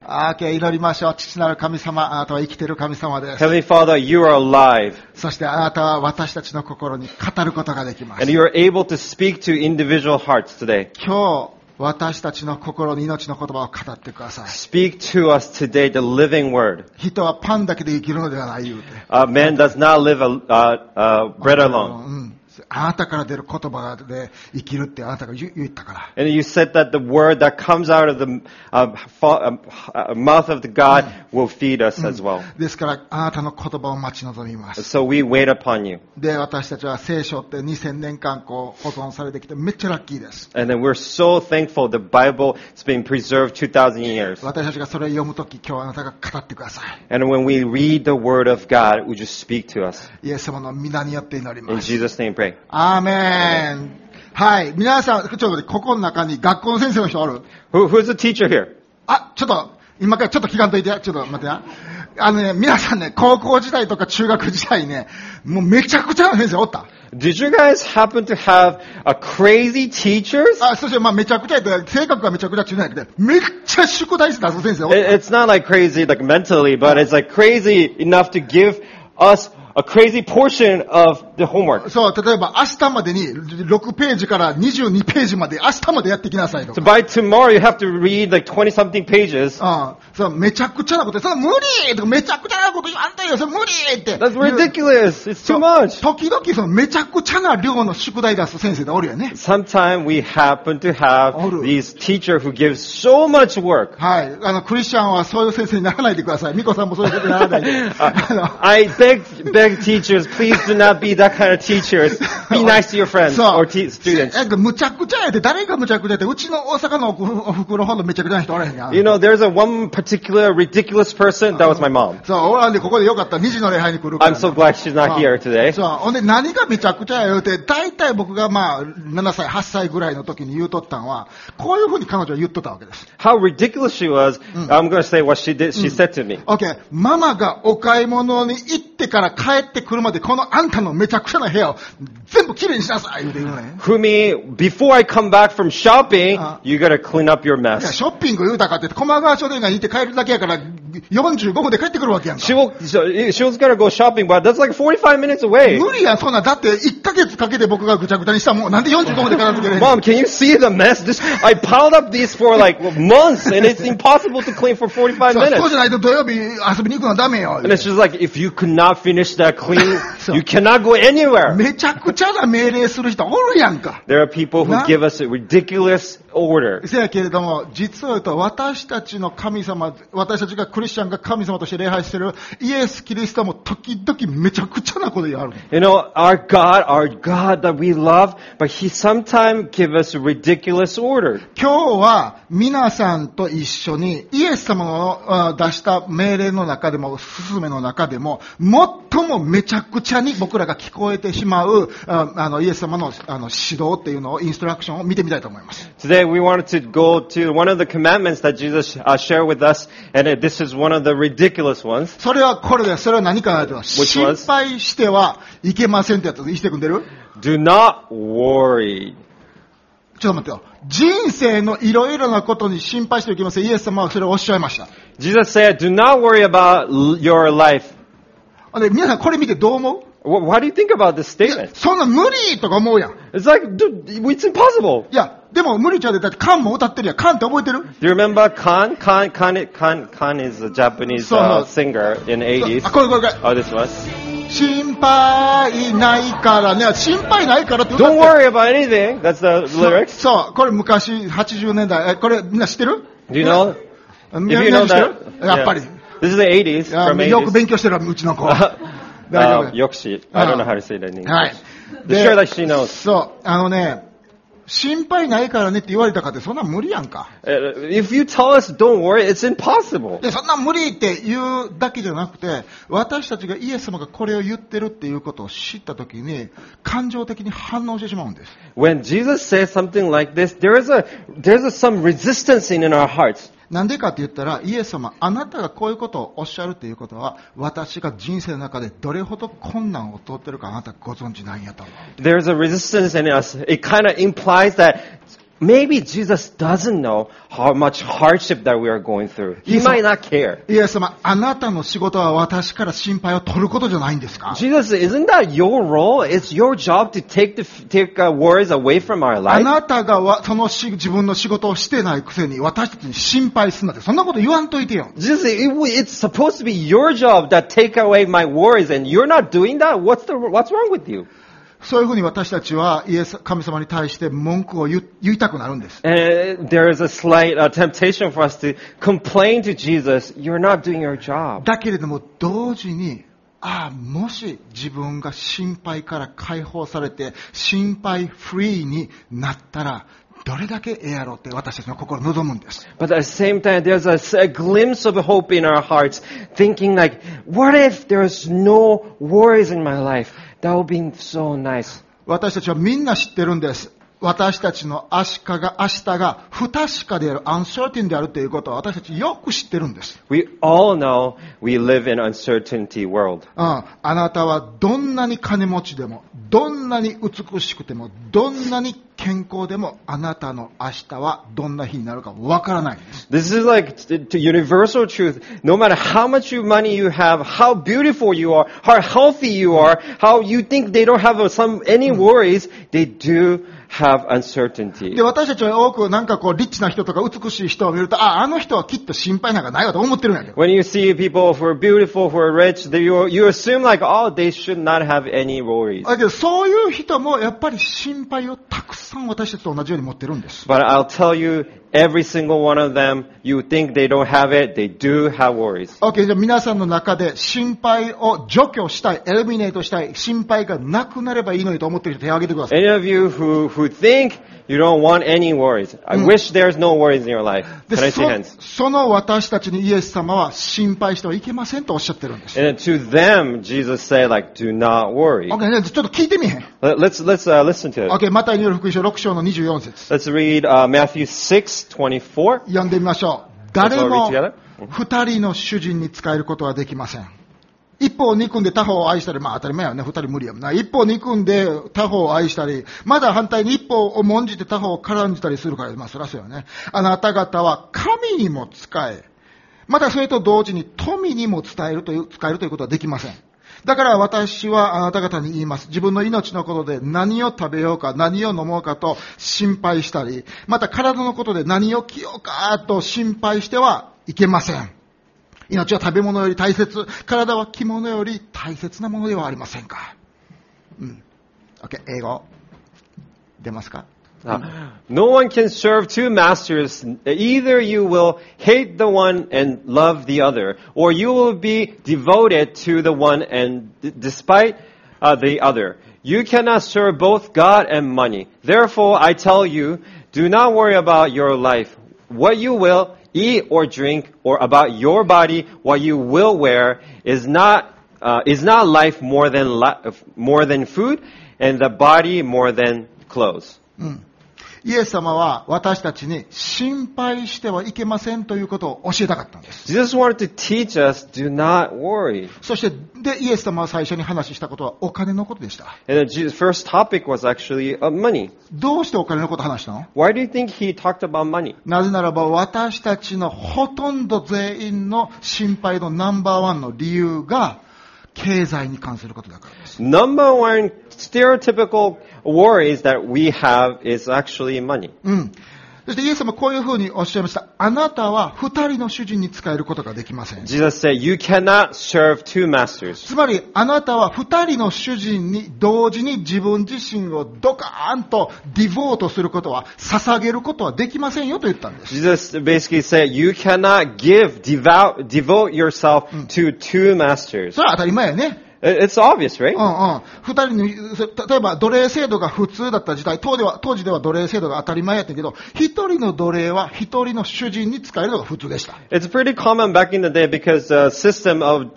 祈りましょう。父なる神様、あなたは生きている神様です。 Heavenly Father, you are alive, そしてあなたは私たちの心に語ることができます。 and you are able to speak to individual hearts today. 今日、私たちの心に命の言葉を語ってください。 Speak to us today the living word. 人はパンだけで生きるのではない言うて。 Man does not live bread alone. あなたから出る言葉で生きるってあなたが言ったから。 And you said that the word that comes out of the mouth of the God will feed us as well. ですからあなたの言葉を待ち望みます。 So we wait upon you. で、私たちは聖書って2000年間保存されてきてめっちゃラッキーです。 And then we're so thankful the Bible is being preserved 2,000 years. 私たちがそれを読むとき、今日あなたが語ってください。 And when we read the word of God, would you speak to us? イエス様の皆によって祈り In ます。 Jesus' name pray. アーメン。はい。皆さん、ちょっと待って、ここの中に学校の先生の人おる？ Who's the teacher here? ちょっと、今からちょっと聞かんといて。ちょっと待ってな。皆さんね、高校時代とか中学時代ね、もうめちゃくちゃな先生おった。 Did you guys happen to have a crazy teachers? そしてめちゃくちゃやって、性格がめちゃくちゃ中ないけど、めっちゃ宿題して出す先生おった。 It's not like crazy like mentally, but it's like crazy enough to give us a crazy portion of the homework. そう、例えば明日までに6ページから22ページまで明日までやってきなさいと So か。 by tomorrow you have to read like 20 something pages. そう、めちゃくちゃなこと、それ無理とかめちゃくちゃなこと言わんとよ、それ無理って。 That's ridiculous. It's そ too う much. 時々そのめちゃくちゃな量の宿題出す先生でおるよね。 Sometimes we happen to have Oru. these teacher who gives so much work. はい。クリスチャンはそういう先生にならないでください。ミコさんもそういうことにならないで。 I beg teachers, please do not be that kind of teachers. Be nice to your friends そう。 or students. むちゃくちゃやで、誰がむちゃくちゃやで、うちの大阪のお袋ほどめちゃくちゃな人おらへんやん。 You know, there's a one particular ridiculous person. That was my mom. そう、おらんでここでよかった。2時の礼拝に来るから。 I'm so glad she's not here today. そう。ほんで何がめちゃくちゃや言うて、大体僕が7歳、8歳ぐらいの時に言うとったんは、こういうふうに彼女は言っとったわけです。 How ridiculous she was. I'm going to say what she did. She said to me. OK。ママがお買い物に行ってから帰ってくるまで、このあんたのめちゃくちゃな部屋を全部きれいにしなさい言うて言うね。 Fumi, before I come back from shopping, you got to clean up your いや、 mess. ショッピング言うたかって、駒川商店街に行って帰るだけやから、45分で帰ってくるわけやんか。 She was going to go shopping, but that's like 45 minutes away. 無理やん、そんな。だって1ヶ月かけて僕がぐちゃぐちゃにしたもん。なんで45分で帰らなきゃいけないの？ Mom, can you see the mess? I piled up these for like months, and it's impossible to clean for 45 そう minutes. じゃないと土曜日遊びに行くのはダメよ。 And it's just like, if you could not finish that clean, you cannot go anywhere. めちゃくちゃな命令する人おるやんか。 There are people who give us a ridiculous order. せやけれども、実を言うと私たちの神様、私たちがクリスチャンが神様として礼拝しているイエス・キリストも時々めちゃくちゃなことやる。 You know, our God that we love, but He sometimes gives us ridiculous order. 今日は皆さんと一緒にイエス様の出した命令の中でも、勧めの中でも、最もめちゃくちゃに僕らが聞こえてしまう、イエス様の指導っていうのを、インストラクションを見てみたいと思います。 Today we wanted to go to one of the commandments that Jesus shared with us, and this is one of the ridiculous ones. それはこれです。それは何かというと、 Which was? 心配してはいけませんってやつ、生きてくんでる？ Do not worry. ちょっと待ってよ。人生のいろいろなことに心配してはいけません。イエス様はそれをおっしゃいました。 Jesus said, do not worry about your life. で、皆さんこれ見てどう思う？ What do you think about this statement? そんな無理とか思うやん。 It's like, dude, it's impossible. いや、でも無理ちゃうで、だってカンも歌ってるやん。カンって覚えてる？ Do you remember Khan? Khan is a Japanese singer in the 80s. これ。 Oh, this was? 心配ないからね。心配ないからって歌って Don't worry about anything. That's the lyrics. そう。これ昔80年代。これみんな知ってる？ Do you know? みん If you な know 知ってる？ that. やっぱり。 This is the 80s. いや From よく 80s. 勉強してるわ、うちの子。大丈夫。 Yokshi. I don't know how to say that in English. はい。 Sure that she knows. そう。心配ないからねって言われたかってそんな無理やんか。 If you tell us don't worry, it's impossible. で、そんな無理って言うだけじゃなくて、私たちがイエス様がこれを言ってるっていうことを知ったときに、感情的に反応してしまうんです。 When Jesus says something like this, there's some resistance in our hearts. なんでかって言ったら、イエス様、あなたがこういうことをおっしゃるっていうことは、私が人生の中でどれほど困難を通ってるかあなたご存知なんやと思う。 There's a resistance in us. It kind of implies that maybe Jesus doesn't know how much hardship that we are going through. He Yes, might not care. イエス様、あなたの仕事は私から心配を取ることじゃないんですか？ Jesus, isn't that your role? It's your job to take worries away from our あ life. なたが自分の仕事をしてないくせに私たちに心配するなんて、そんなこと言わんといてよ。 Jesus, it's supposed to be your job that take away my worries, and you're not doing that? What's wrong with you? そういうふうに私たちは神様に対して文句を言いたくなるんです。 And there is a slight temptation for us to complain to Jesus, you're not doing your job. だけれども同時に、もし自分が心配から解放されて心配フリーになったらどれだけええやろうって私たちの心望むんです。 But at the same time, there's a glimpse of hope in our hearts, thinking like, what if there's no worries in my life? That would be so nice. 私たちはみんな知ってるんです。私たちの明日が不確かである、uncertain であるということは私たちよく知ってるんです。 We all know we live in an uncertainty world. あなたはどんなに金持ちでも、どんなに美しくても、どんなに健康でも、あなたの明日はどんな日になるかわからないんです。 This is like to universal truth. No matter how much money you have, how beautiful you are, how healthy you are, how you think they don't have any worries, they do have uncertainty. で、私たちは多くリッチな人とか美しい人を見ると、あの人はきっと心配なんかないわと思ってるんやけど。 When you see people who are beautiful, who are rich, you assume like, oh, they should not have any worries. だけど、そういう人もやっぱり心配をたくさん私たちと同じように持ってるんです。 But I'll tell you, every single one of them, you think they don't have it, they do have worries. OK、じゃあ皆さんの中で心配を除去したい、エリミネートしたい、心配がなくなればいいのにと思っている人手を挙げてください。 Any of you who think you don't want any worries, I wish there's no worries in your life. で Can I see hands? その私たちにイエス様は心配してはいけませんとおっしゃってるんです。 And to them, Jesus said, like, do not worry. OK、じゃあちょっと聞いてみへん。 Let's listen to it. OK、マタイによる福音書6章の24節。 Let's read Matthew 6:24. 読んでみましょう。誰 Let's all も read together. 二人の主人に仕えることはできません。一方を憎んで他方を愛したり、当たり前やね、二人無理やもんな。一方を憎んで他方を愛したり、まだ反対に一方を重んじて他方を軽んじたりするから、そらそうよね。あなた方は神にも仕え、またそれと同時に富にも仕えるということはできません。だから私はあなた方に言います。自分の命のことで何を食べようか、何を飲もうかと心配したり、また体のことで何を着ようかと心配してはいけません。命は食べ物より大切、体は着物より大切なものではありませんか。OK、英語。出ますか？ No one can serve two masters. Either you will hate the one and love the other, or you will be devoted to the one and despite the other. You cannot serve both God and money. Therefore, I tell you, do not worry about your life, what you will eat or drink, or about your body, what you will wear. Is not life more than food, and the body more than clothes? イエス様は私たちに心配してはいけませんということを教えたかったんです。 Jesus wanted to teach us, do not worry. そして、イエス様は最初に話したことはお金のことでした。 And the first topic was actually money. どうしてお金のことを話したの？ Why do you think he talked about money? なぜならば私たちのほとんど全員の心配のナンバーワンの理由が経済に関することだからです。 Number one stereotypical worries that we have is actually money. そしてイエス様はこういうふうにおっしゃいました。あなたは二人の主人に仕えることができません。 Jesus said, you cannot serve two masters. つまりあなたは二人の主人に同時に自分自身をドカーンとディボートすることは、捧げることはできませんよと言ったんです。 Jesus basically said, you cannot devote yourself to two masters. それは当たり前やね。 It's obvious, right? 二人に、例えば奴隷制度が普通だった時代、当時では奴隷制度が当たり前やったけど、一人の奴隷は一人の主人に仕えるのが普通でした。 It's pretty common back in the day because the system of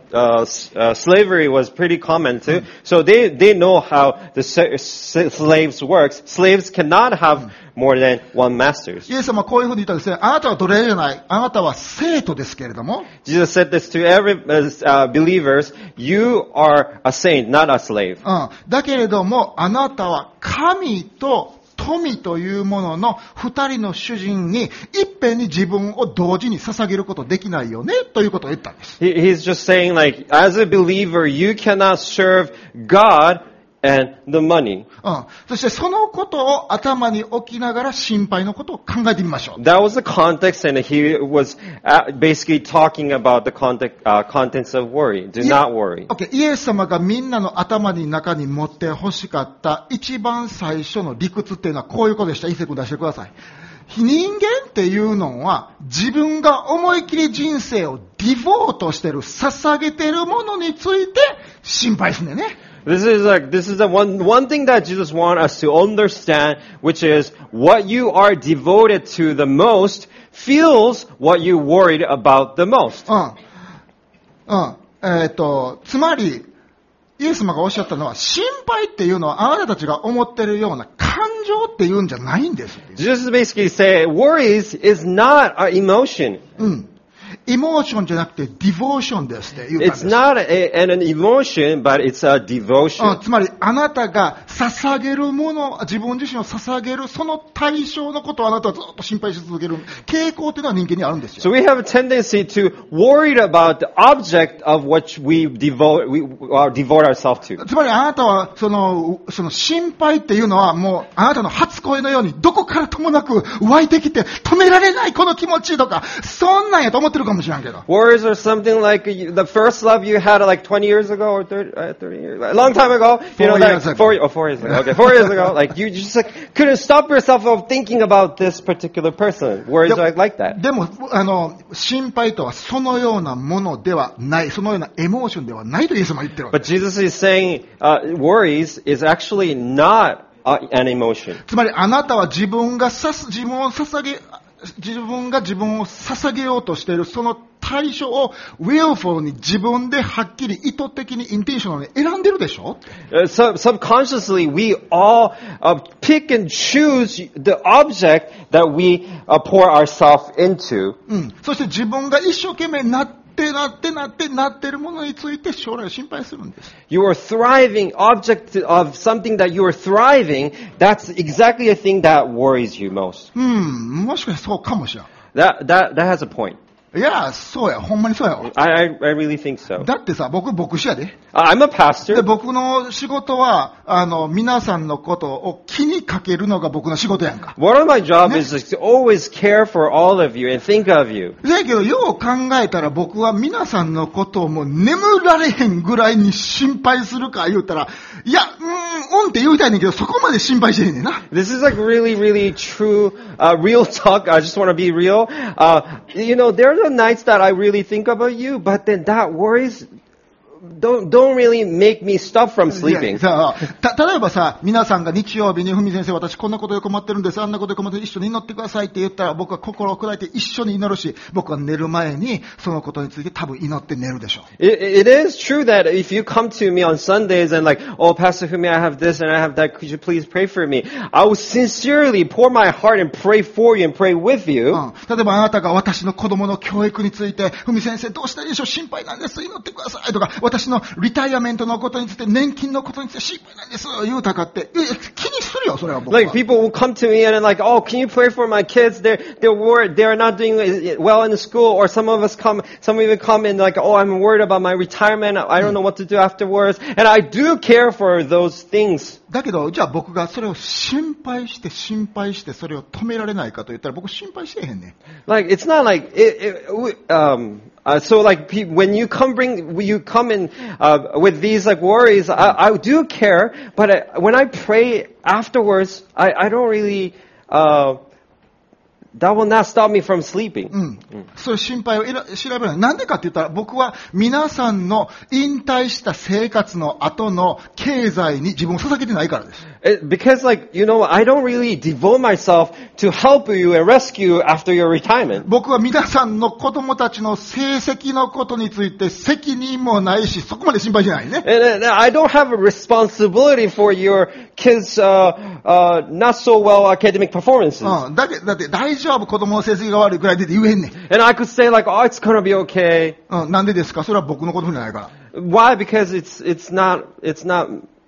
slavery was pretty common too. So they know how the slaves works. Slaves cannot have more than one master. イエス様はこういうふうに言ったんですね。あなたは奴隷じゃない。あなたは生徒ですけれども。 Jesus said this to every believers. You are a saint, not a slave. だけれども、あなたは神と富というものの二人の主人にいっぺんに自分を同時に捧げることできないよねということを言ったんです。 He's just saying like, as a believer, you cannot serve God and the money. そしてそのことを頭に置きながら心配のことを考えてみましょう。 That was the context, and he was basically talking about the contents of worry. Do not worry. Okay. イエス様がみんなの頭に中に持って欲しかった一番最初の理屈っていうのはこういうことでした。一世君出してください。人間っていうのは自分が思い切り人生をディボートしてる、捧げてるものについて心配すんねんね。 This is the one thing that Jesus wants us to understand, which is what you are devoted to the most feels what you worried about the most. つまり、イエス様がおっしゃったのは、心配っていうのはあなたたちが思ってるような感情っていうんじゃないんです。 Jesus basically say, worries is not an emotion. エモーションじゃなくてディボーションですって言ったんです。 It's not an emotion, but it's a devotion. つまりあなたが捧げるもの、自分自身を捧げるその対象のことをあなたはずっと心配し続ける傾向っていうのは人間にあるんですよ。 So we have a tendency to worry about the object of which we devote ourselves to. つまりあなたはその心配っていうのはもうあなたの初恋のようにどこからともなく湧いてきて止められないこの気持ちとか、そんなんやと思ってるかもしれんけど。 Worries are something like the first love you had like 20 years ago or 30 years, a long time ago. You know, like 4 years ago. Okay, 4 years ago. Like you just like couldn't stop yourself from thinking about this particular person. Worries are like that. でも心配とはそのようなものではない、そのようなエモーションではないとイエス様は言ってるわけ。 But Jesus is saying worries is actually not an emotion. つまりあなたは自分が自分を捧げようとしているその対象を willful に自分ではっきり意図的にインテンショナルに選んでるでしょ。 Subconsciously, we all pick and choose the object that we pour ourselves into. そして自分が一生懸命なってるものについて将来を心配するんです。 You are thriving, object of something that you are thriving, that's exactly the thing that worries you most. もしかしてそうかもしれん。 That has a point. いや、そうや、ほんまにそうやわ。 I really think so. だってさ、僕牧師やで。 I'm a pastor. で、僕の仕事は、皆さんのことを気にかけるのが僕の仕事やんか。 One of my jobs is to always care for all of you and think of you. だけど、よう考えたら僕は皆さんのことをもう眠られへんぐらいに心配するか言うたら、いや、って言いたいねんけど、そこまで心配してへんねんな。 This is like really, really true, real talk. I just want to be real. You know, there are the nights that I really think about you, but then that worries don't really make me stop from sleeping. 例えばさ、皆さんが日曜日にふみ先生、私こんなことで困ってるんです、あんなことで困ってる、一緒に祈ってくださいって言ったら、僕は心を砕いて一緒に祈るし、僕は寝る前にそのことについて多分祈って寝るでしょう。 It is true that if you come to me on Sundays and like, oh, Pastor Fumi, I have this and I have that, could you please pray for me? I will sincerely pour my heart and pray for you and pray with you. 例えばあなたが私の子供の教育について、ふみ先生どうしたらいいでしょう、心配なんです、祈ってくださいとか、私のリタイアメントのことについて、年金のことについて心配なんです言うたかって、気にするよ、それは僕は。 Like people will come to me and like, oh, can you pray for my kids? They're worried, they're not doing well in the school, or some even come and like, oh, I'm worried about my retirement. I don't know what to do afterwards. And I do care for those things. だけど、じゃあ僕がそれを心配してそれを止められないかと言ったら僕心配してへんね。 Like, it's not like, so like when you come in with these like worries, I do care, but when I pray afterwards, I don't really that will not stop me from sleeping. そういう心配を調べない。なんでかって言ったら、僕は皆さんの引退した生活の後の経済に自分を捧げてないからです。 Because like, you know, I don't really devote myself to help you and rescue you after your retirement. 僕は皆さんの子供たちの成績のことについて責任もないし、そこまで心配してないね。 And I don't have a responsibility for your kids' not so well academic performances. だって大丈夫、子供の成績が悪いくらいで言えんねん。 And I could say like, oh, it's gonna be okay. なんでですか？それは僕のことじゃないから。 Why? Because it's not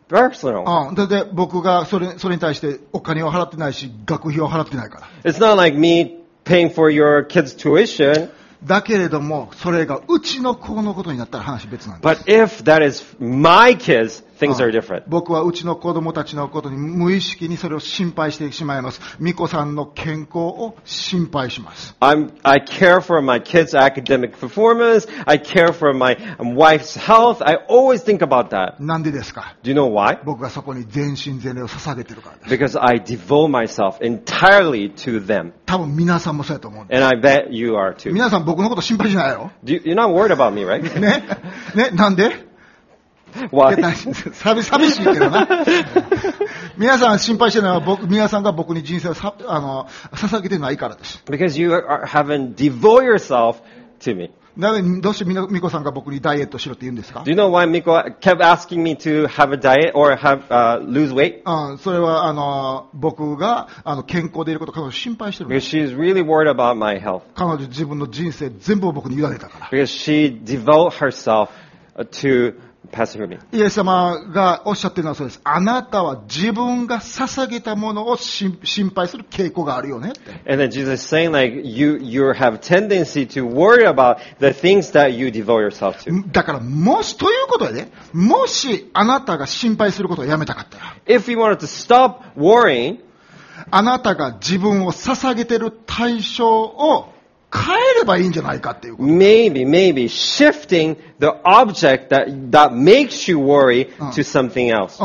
personal. で、僕がそれに対してお金を払ってないし、学費を払ってないから。 It's not like me paying for your kids' tuition. だけれども、それがうちの子のことになったら話別なんです。 But if that is my kids, things are different. 僕はうちの子供たちのことに無意識にそれを心配してしまいます。ミコさんの健康を心配します。 I care for my kids' academic performance. I care for my wife's health. I always think about that. なんでですか？ Do you know why? 僕がそこに全身全霊を捧げてるからです。 Because I devote myself entirely to them. 多分皆さんもそうやと思うんです。 And I bet you are too. 皆さん僕のこと心配しないやろ？ You're not worried about me, right? ね、なんで Why? 寂しいけどな。皆さん心配してるのは皆さんが僕に人生を捧げてないからです。 Because you haven't devoted yourself to me. どうしてミコさんが僕にダイエットしろって言うんですか？ Do you know why Miko kept asking me to have a diet or lose weight? それは僕が健康でいることを彼女心配してるんで Because す。 she's really worried about my health. 彼女自分の人生全部を僕に委ねたから。 Because she devoted herself to Pastor Rumi. イエス様がおっしゃってるのはそうです。あなたは自分が捧げたものを心配する傾向があるよねって。 And then Jesus is saying like you have tendency to worry about the things that you devote yourself to. だからということでね、もしあなたが心配することをやめたかったら、 If you wanted to stop worrying, あなたが自分を捧げてる対象を変えればいいんじゃないかっていうこと。 maybe shifting the object that makes you worry to something else.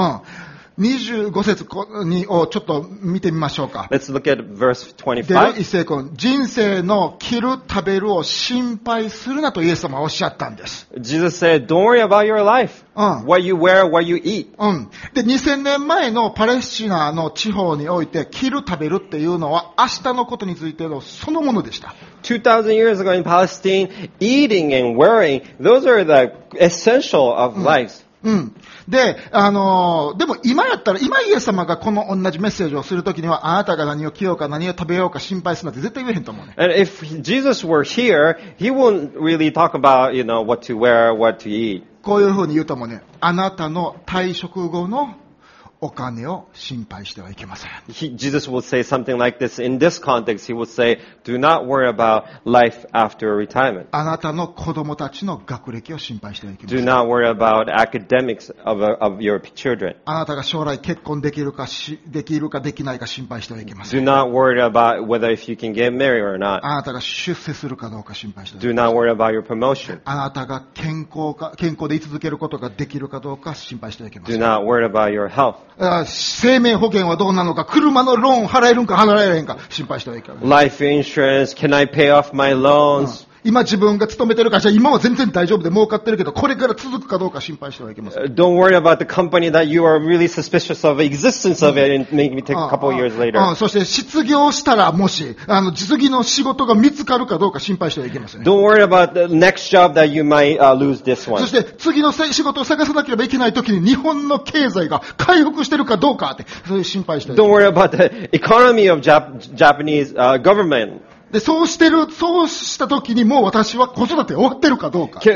25節をちょっと見てみましょうか。 Let's look at verse では、 25. 一世君、人生の着る食べるを心配するなとイエス様はおっしゃったんです。 Jesus said, don't worry about your life. What you wear, what you eat. で、2000年前のパレスチナの地方において、着る食べるっていうのは明日のことについてのそのものでした。 2,000 years ago in Palestine, eating and wearing, those are the essential of life. で、でも今イエス様がこの同じメッセージをするときには、あなたが何を着ようか何を食べようか心配するなんて絶対言えへんと思うね。 And if Jesus were here, he wouldn't really talk about, what to wear, what to eat. こういうふうに言うともね、あなたの退職後のお金を心配してはいけません。 Jesus will say something like this. In this context, he will say, do not worry about life after retirement. あなたの子供たちの学歴を心配してはいけませ Do ん。 not worry about academics of your children. あなたが将来結婚できるかできないか心配してはいけませ Do ん。 not worry about whether if you can get married or not. あなたが出世するかどうか心配してはいけ Do ません。 not worry about your promotion. あなたが健康で居続けることができるかどうか心配してはいけませ Do ん。 not worry about your health. 生命保険はどうなのか、車のローン払えるんか払えへんか心配してはいけません。 Life insurance, can I pay off my loans? 今自分が勤めてる会社、今は全然大丈夫で儲かってるけど、これから続くかどうか心配してはいけません。 Don't worry about the company that you are really suspicious of the existence of it and maybe take a couple of years later. そして失業したらもし、次の仕事が見つかるかどうか心配してはいけません。 Don't worry about the next job that you might lose this そ one. して次の仕事を探さなければいけないときに日本の経済が回復してるかどうかって、そういう心配してはいけ Don't ません。 worry about the economy of Japanese government. で、そうしたときにもう私は子育て終わってるかどうか。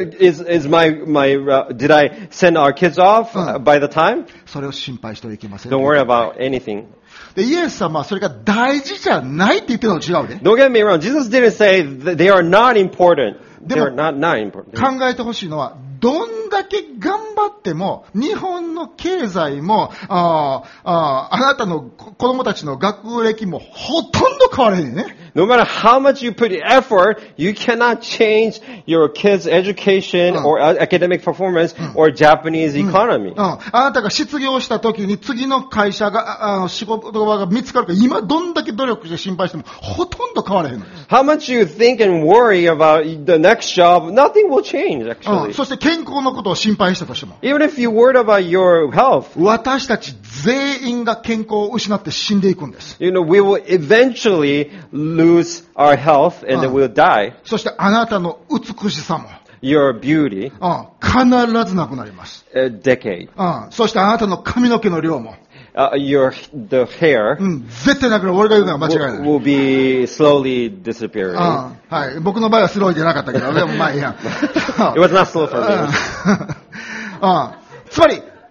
Did I send our kids off by the time? それを心配してはいけません。 Don't worry about anything. で、イエス様はそれが大事じゃないって言ってるのと違うね。 Don't get me wrong. Jesus didn't say that they are not important. They are でも、 not important. 考えてほしいのは、どんだけ頑張っても、日本の経済も、あなたの子供たちの学歴もほとんど変わらへんね。 No matter how much you put effort, you cannot change your kids' education or academic performance or Japanese economy. あなたが失業した時に次の会社が、仕事場が見つかるか、今どんだけ努力して心配しても、ほとんど変わらへんのです。 How much you think and worry about the next job, nothing will change actually. そして健康のことを心配したとしても、 Even if you worried about your health, 私たち全員が健康を失って死んでいくんです。 we will eventually lose our health and then we'll die. そしてあなたの美しさも、 Your beauty, 必ずなくなります。 decade. そしてあなたの髪の毛の量も、 The hair 絶対なくなる。俺が言うのは間違いない。 will be slowly disappearing. はい。僕の場合はスローじゃなかったけど、でもまあいいや。 It was not slow for me. つまり、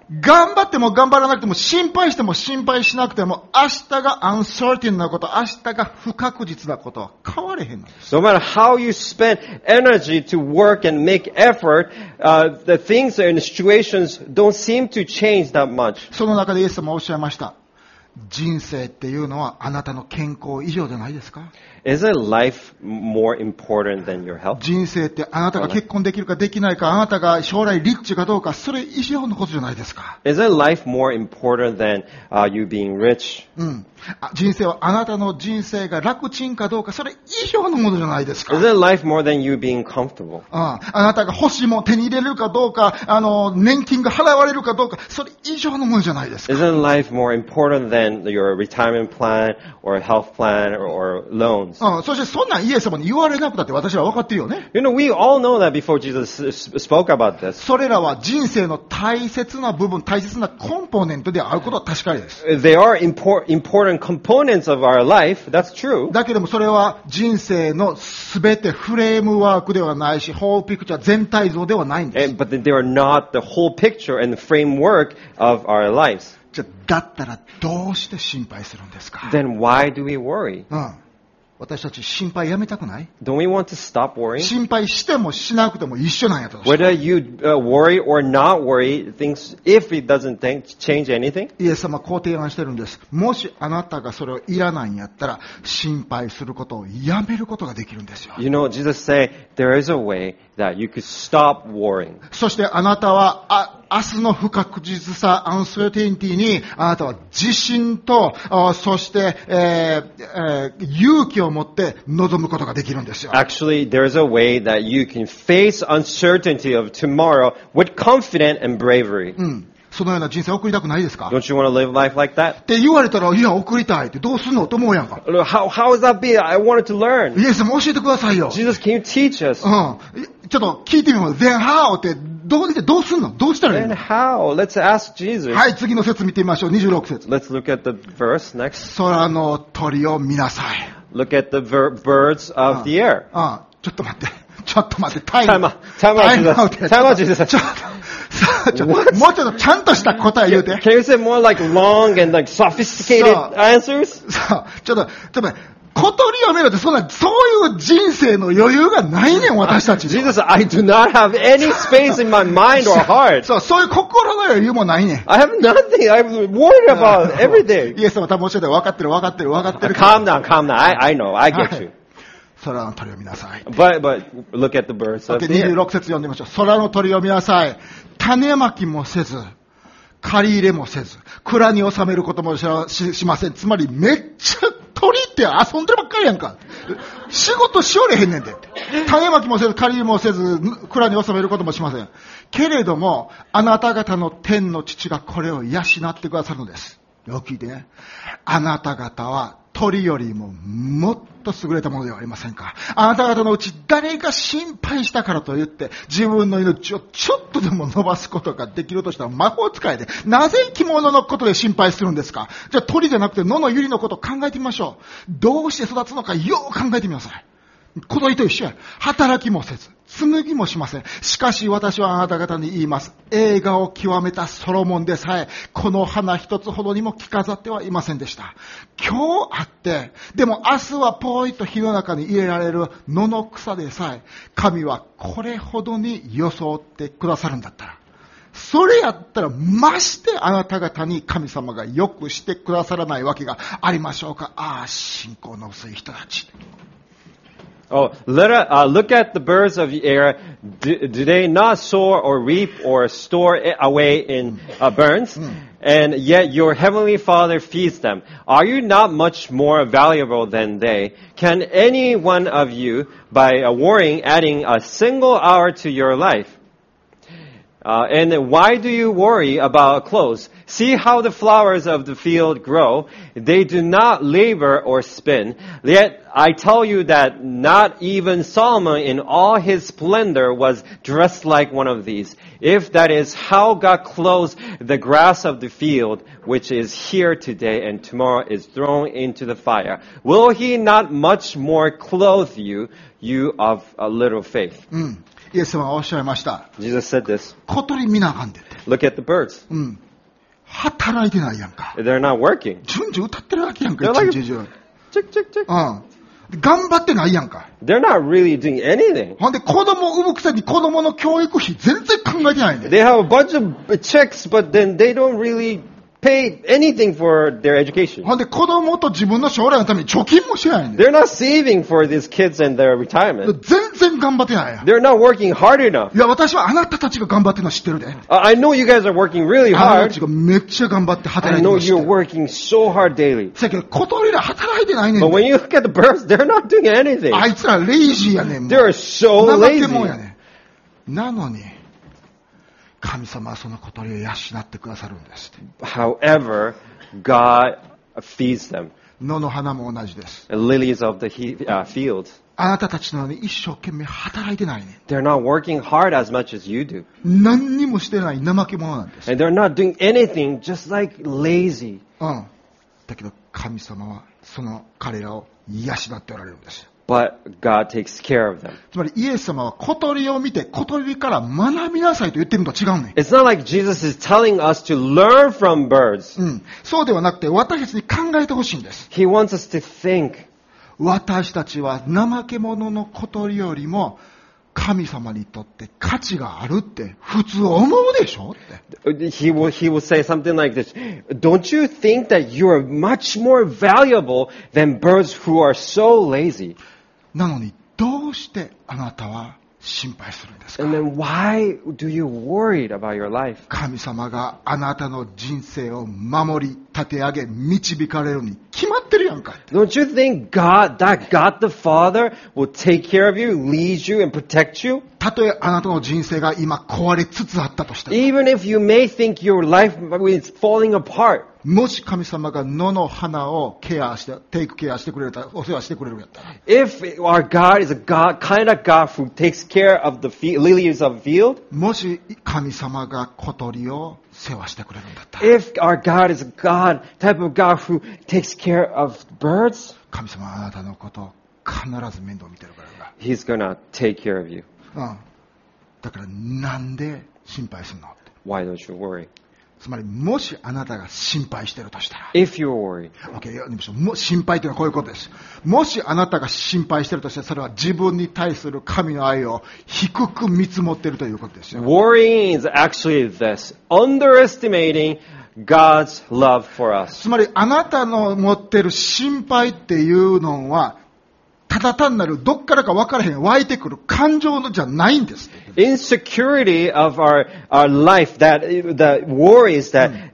頑張っても頑張らなくても、心配しても心配しなくても、明日がuncertain なこと、明日が不確実なことは変われへんのです。 No matter how you spend energy to work and make effort, the things and situations don't seem to change that much. その中でイエス様はおっしゃいました。人生っていうのはあなたの健康以上じゃないですか？ Isn't life more important than your health? 人生ってあなたが結婚できるかできないか、あなたが将来リッチかどうか、それ以上のことじゃないですか。 Isn't life more important than you being rich? 人生はあなたの人生が楽ちんかどうか、それ以上のものじゃないですか。 Isn't life more than you being comfortable? あなたが欲しいもの手に入れるかどうか、年金が払われるかどうか、それ以上のものじゃないですか。 Isn't life more important than your retirement plan or health plan or loans? そしてそんなんイエス様に言われなくたって私は分かってるよね。 You know, we all know that before Jesus spoke about this. それらは人生の大切な部分、大切なコンポーネントであることは確かです。 They are important components of our life. That's true. だけどもそれは人生のすべてフレームワークではないし、ホールピクチャー全体像ではないんです。 But they are not the whole picture and the framework of our lives. じゃあだったらどうして心配するんですか？ Then why do we worry? 私たち心配やめたくない？ Don't we want to stop worrying? 心配してもしなくても一緒なんやと。 Whether you worry or not worry, things if it doesn't change anything. イエス様はこう提案してるんです。もしあなたがそれをいらないんやったら、心配することをやめることができるんですよ。 You know, Jesus say there is a way that you could stop worrying. そしてあなたは明日の不確実さ、アンサーティニティにあなたは自信と、そして、勇気を持って臨むことができるんですよ。 Actually, there's a way that you can face uncertainty of tomorrow with confidence and bravery. そのような人生を送りたくないですか？ Don't you want to live life like that? って言われたら、いや、送りたいってどうすんのと思うやんか。 How is that be? I wanted to learn. イエス様教えてくださいよ。 Jesus, can you teach us? ちょっと聞いてみます。Then how? ってどうすんの？どうしたらいい Then の？ how? Let's ask Jesus. はい、次の説見てみましょう。26節。 Let's look at the verse next. 空の鳥を見なさい。 Look at the birds of the air. ちょっと待って。ちょっと待って。タイムアウト。もうちょっとちゃんとした答え言うて。 Can you say more like long and like sophisticated answers? ちょっと待って。小鳥を見ろってそういう人生の余裕がないねん、私たち。 Jesus, I do not have any space in my mind or heart. そういう心の余裕もないねん。 I have nothing. I'm worried about everything. イエス様多分教えて分かってる。 Calm down. I know. I get you. 空の鳥を見なさい。 But look at the birds of the air. 26節読んでみましょう。空の鳥を見なさい。種まきもせず、借り入れもせず、蔵に収めることも しません。つまりめっちゃ鳥って遊んでるばっかりやんか。仕事しおれへんねんで。種まきもせず、借り入れもせず、蔵に収めることもしません。けれども、あなた方の天の父がこれを養ってくださるのです。よく聞いてね。あなた方は鳥よりももっと優れたものではありませんか。あなた方のうち誰が心配したからといって自分の命をちょっとでも伸ばすことができるとしたら魔法使いで、なぜ生き物のことで心配するんですか。じゃあ鳥じゃなくて野の百合のことを考えてみましょう。どうして育つのかよく考えてみなさい。小鳥と一緒や。働きもせず、紡ぎもしません。しかし私はあなた方に言います。栄華を極めたソロモンでさえ、この花一つほどにも着飾ってはいませんでした。今日あって、でも明日はポイと火の中に入れられる野の草でさえ、神はこれほどに装ってくださるんだったら、それやったらましてあなた方に神様がよくしてくださらないわけがありましょうか。信仰の薄い人たち。 Look at the birds of the air. Do they not soar or reap or store away in barns? And yet your heavenly Father feeds them. Are you not much more valuable than they? Can any one of you, by worrying, adding a single hour to your life? And why do you worry about clothes? See how the flowers of the field grow. They do not labor or spin. Yet I tell you that not even Solomon in all his splendor was dressed like one of these. If that is how God clothes the grass of the field, which is here today and tomorrow is thrown into the fire, will he not much more clothe you, you of a little faith? イエス様がおっしゃいました。 Jesus said this. 小鳥見なあかんでって。 Look at the birds. 働いてないやんか。 They're not working. 順々歌ってるわけやんか、 They're like- 一日中。 Chick, chick, chick. 頑張ってないやんか。 They're not really doing anything. ほんで子供を産むくせに子供の教育費全然考えてないんで。 They have a bunch of chicks, but then they don't really pay anything for their education. ほんで子供と自分の将来のために貯金もしてないんで。 They're not saving for these kids and their retirement. 全然頑張ってないやん。 They're not working hard enough. いや、私はあなたたちが頑張ってるの知ってるで。 I know you guys are working really あなたたち hard. がめっちゃ頑張って働 I いてる know の知って you're る。 working so hard daily. だけど小鳥ら働いてないねん But when で。 you look at the birds, they're not doing anything. あいつらレイジーやねん。もう They're so 怠け者や lazy. ねん。なのに、神様はその小鳥を養ってくださるんですって。 However, God feeds them. 野の花も同じです。 Lilies of the field. あなたたちのように一生懸命働いてないねん。 They're not working hard as much as you do. 何にもしてない怠け者なんです。 And they're not doing anything, just like lazy. だけど神様はその彼らを養っておられるんです。 But God takes care of them. つまりイエス様は小鳥を見て小鳥から学びなさいと言ってるのと違うねん。 It's not like Jesus is telling us to learn from birds. そうではなくて私たちに考えてほしいんです。 He wants us to think. 私たちは怠け者の小鳥よりも神様にとって価値があるって普通思うでしょって。 He will say something like this. Don't you think that you are much more valuable than birds who are so lazy? なのにどうしてあなたは心配するんですか？ And then why do you worry about your life? 神様があなたの人生を守り、立て上げ、導かれるに決まってるやんか。 Don't you think that God the Father will take care of you, lead you, and protect you? たとえあなたの人生が今壊れつつあったとしても、 Even if you may think your life is falling apart. もし神様が野の花をケアして、テイクケアしてくれた、お世話してくれるやったら、 If our God is a God, kind of God who takes care of the lilies of the field, もし神様が小鳥を世話してくれるんだったら、 if our God is a God, type of God who takes care of birds, 神様はあなたのことを必ず面倒見てるからだ。 He's gonna take care of you. だからなんで心配するのって。 Why don't you worry? つまりもしあなたが心配してるとしたら、 If you're worried, OK、も心配というのはこういうことです。もしあなたが心配してるとしたら、それは自分に対する神の愛を低く見積もっているということですよ。 worrying is actually this, underestimating God's love for us. つまりあなたの持ってる心配っていうのは、ただ単なるどっからか分からへん湧いてくる感情のじゃないんです。 Insecurity of our life, that worries,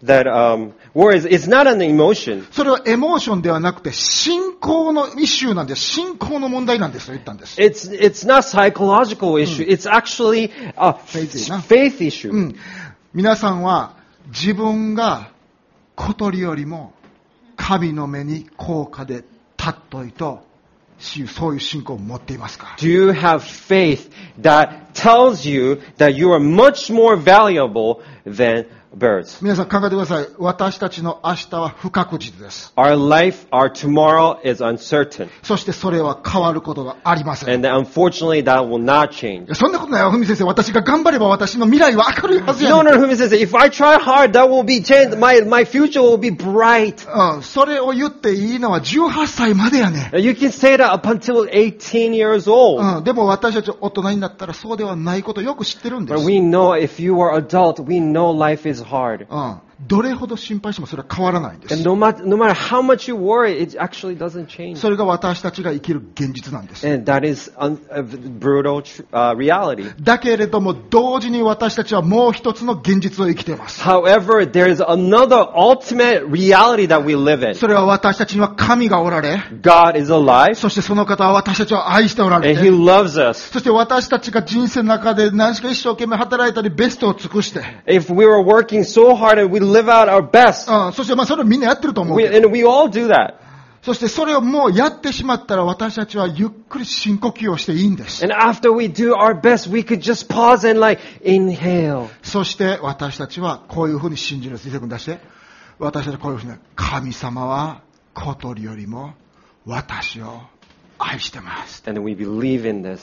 worries, it's not an emotion. それはエモーションではなくて信仰のイシューなんです。信仰の問題なんですと言ったんです。 It's not psychological issue. It's actually a faith issue. 皆さんは自分が小鳥よりも神の目に高価で尊いとそういう信仰を持っていますか？ Do you have faith that tells you that you are much more valuable than birds? 皆さん考えてください。私たちの明日は不確実です。 Our life, our tomorrow is uncertain. そしてそれは変わることがありません。 And unfortunately, that will not change. そんなことないよ、ふみ先生。私が頑張れば私の未来は明るいはずや No, ねん。 Fumi says, if I try hard, that will be changed. My future will be bright. それを言っていいのは18歳までやねん。 You can say that up until 18 years old. でも私たち大人になったらそうではないことをよく知ってるんで But す。 we know if you are adult, we know life is hard. どれほど心配してもそれは変わらないんです。 And no matter how much you worry, it actually doesn't change. それが私たちが生きる現実なんです。 And that is a brutal reality. だけれども同時に私たちはもう一つの現実を生きています。 However, there is another ultimate reality that we live in. それは私たちには神がおられ、 God is alive, そしてその方は私たちを愛しておられ and て、 He loves us. そして私たちが人生の中で何しか一生懸命働いたりベストを尽くして、 If we were working so hard and we live out our best, そしてそれをみんなやってると思うけど、 and we all do that. そしてそれをもうやってしまったら私たちはゆっくり深呼吸をしていいんです。 And after we do our best, we could just pause and inhale. そして私たちはこういうふうに信じるんです。伊勢君出して。私たちはこういうふうに、神様は小鳥よりも私を愛してます。 And we believe in this.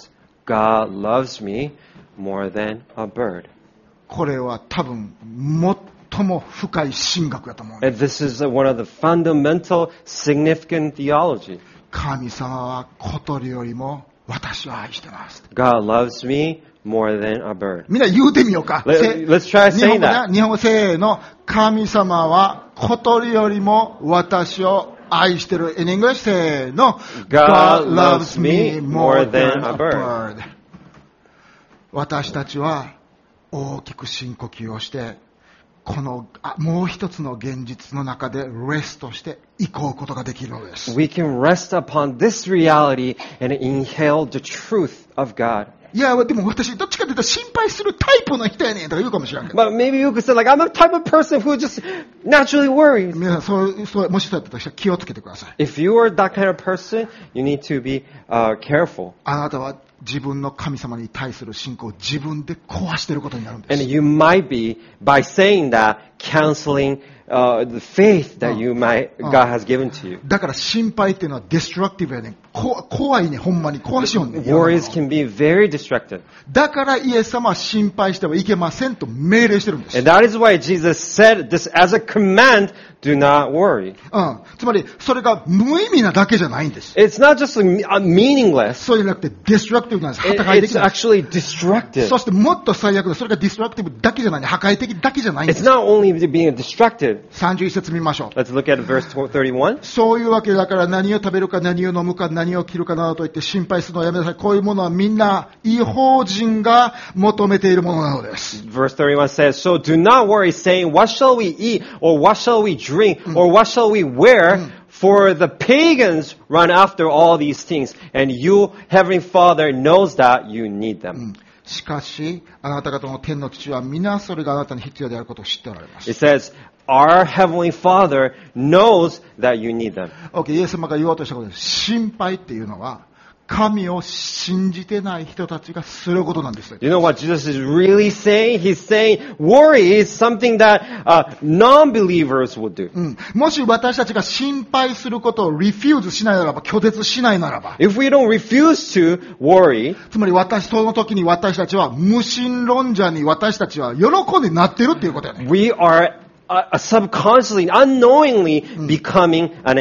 God loves me more than a bird. これは多分最も深い神学だと思う。 And this is one of the fundamental, significant theology. 神様は小鳥よりも私を愛してます。 God loves me more than a bird. みんな言うてみようか。 Let's try 日本 saying 語ね that. 日本語せーの。神様は小鳥よりも私を愛してる。In English せーの。 God loves me more than a bird. 私たちは大きく深呼吸をして、このもう一つの現実の中でレストしていこうことができるのです。 We can rest upon this reality and inhale the truth of God. いや、でも私どっちかというと心配するタイプの人やねんとか言うかもしれんけど。 But maybe you could say, like, I'm the type of person who just naturally worries. 皆さん、もしそうだったとしたら気をつけてください。 If you are that kind of person, you need to be careful. あなたは自分の神様に対する信仰を自分で壊していることになるんで And す。 you might be, by saying that, canceling the faith that God has given to you. だから心配っていうのはデストラクティブやねん。怖いね、ほんまに壊しよんねん。 Worries can be very destructive. だからイエス様は心配してはいけませんと命令してるんです。 And that is why Jesus said this as a command, do not worry. つまり、それが無意味なだけじゃないんです。 It's not just meaningless. そうじゃなくてデストラクティブなんです。破壊的 It's なんです。 actually destructive. そしてもっと最悪な、それがディストラクティブだけじゃない、破壊的だけじゃないんで It's す。 not only being distracted. 31節見ましょう。 Let's look at verse 31. そういうわけだから何を食べるか何を飲むか何を着るかなどと言って心配するのをやめなさい。こういうものはみんな異邦人が求めているものなのです。 Verse 31 says, So do not worry, saying, What shall we eat? Or what shall we drink? Or what shall we wear? For the pagans run after all these things. And you, Heavenly Father, knows that you need them. しかし、あなた方の天の父は皆それがあなたに必要であることを知っておられます。 It says, Our Heavenly Father knows that you need them. OK、イエス様が言おうとしたことです。心配っていうのは、神を信じてない人たちがすることなんです。 You know what Jesus is really saying? He's saying worry is something that non-believers would do. もし私たちが心配することをリフューズしないならば、拒絶しないならば、 If we don't refuse to worry, つまりその時に私たちは無神論者に私たちは喜んでなってるっていうことやね。 we are subconsciously, unknowingly becoming an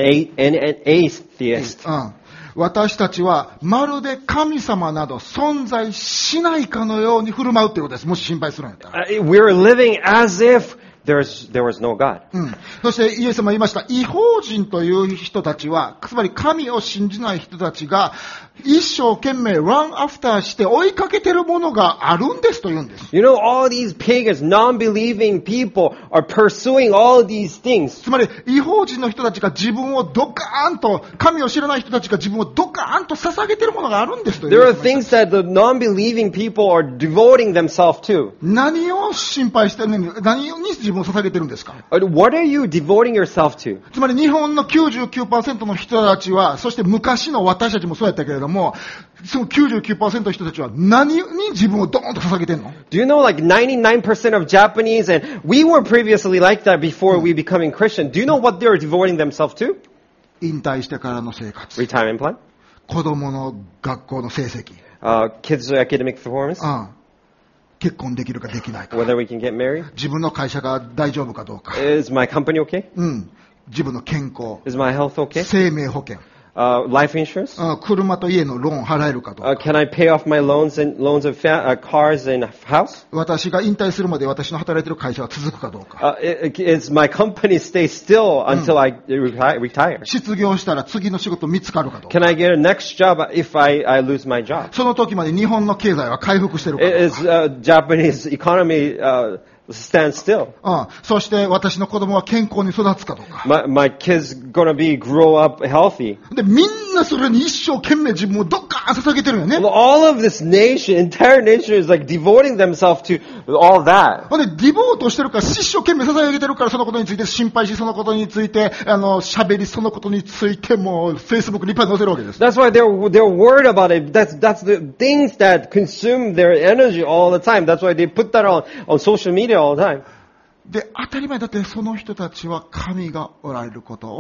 atheist. 私たちはまるで神様など存在しないかのように振る舞うっていうことです。もし心配するんやったら。 We're living as if there was no God. そしてイエス様言いました。異邦人という人たちは、つまり神を信じない人たちが一生懸命run after して追いかけてるものがあるんですと言うんです。 You know, all these pagans, non-believing people are pursuing all these things. つまり異邦人の人たちが自分をドカーンと、神を知らない人たちが自分をドカーンと捧げてるものがあるんですと言 There う are んです。 things that the non-believing people are devoting themselves to. 何を心配してるのに、何に自分を捧げてるんですか？ What are you devoting yourself to? つまり日本の 99% の人たちは、そして昔の私たちもそうやったけれども、その 99% の人たちは何に自分をドーンと捧げてんの？ Do you know like 99% of Japanese, and we were previously like that before we becoming Christian, do you know what they're devoting themselves to? 引退してからの生活。 Retirement plan? 子供の学校の成績。 Kids' academic performance? 結婚できるかできないか。 Whether we can get married? 自分の会社が大丈夫かどうか。 Is my company okay? 自分の健康。 Is my health okay? 生命保険。 Life insurance? 車と家のローン払えるかどうか。 Can I pay off my loans of cars and house? 私が引退するまで私の働いている会社は続くかどうか。 Is my company stay still until I retire? 失業したら次の仕事見つかるかどうか。 Can I get a next job if I lose my job? その時まで日本の経済は回復してるかどうか。 Is Japanese economy stand still? そして私の子供は健康に育つかどうか。 My kids gonna grow up healthy. で、みんなそれに一生懸命自分をどっか捧げてるよね。 All of this entire nation is like devoting themselves to all that. で、ディボートしてるから、一生懸命捧げてるから、そのことについて心配し、そのことについて、喋り、そのことについても、Facebook にいっぱい載せるわけです。 That's why they're worried about it. That's the things that consume their energy all the time. That's why they put that on social media all the time. で、当たり前だって、その人たちは神がおられることを